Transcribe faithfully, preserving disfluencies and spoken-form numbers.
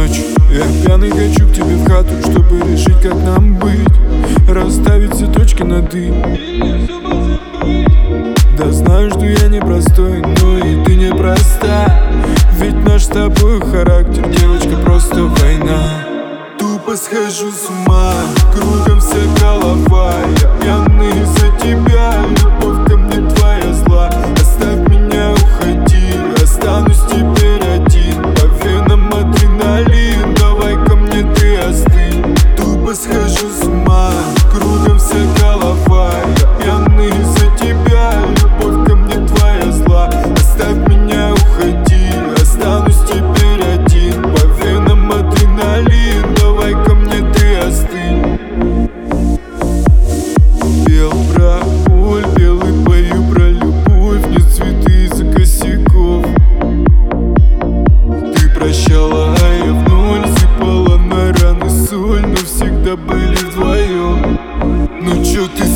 ночь я пьяный качу к тебе в хату, чтобы решить, как нам быть. Расставить все точки над «и». Да знаю, что я непростой, но и ты непроста. Ведь наш с тобой характер, девочка, просто война. Тупо схожу с ума, кругом вся голова. Я пьяный из-за тебя, любовь ко мне твоя зла. Оставь меня, уходи, останусь теперь один. По венам адреналин, давай ко мне ты остынь. Тупо схожу с ума, кругом вся голова. Я пьяный из-за тебя, любовь ко мне твоя зла. Оставь меня, уходи, останусь теперь один. По венам адреналин, давай ко мне ты остынь. Пел про боль, пел и пою про любовь. Не цветы из-за косяков. Ты прощала, а я в ноль сыпала на раны соль. Но всегда были вдвоем. Ну чё ты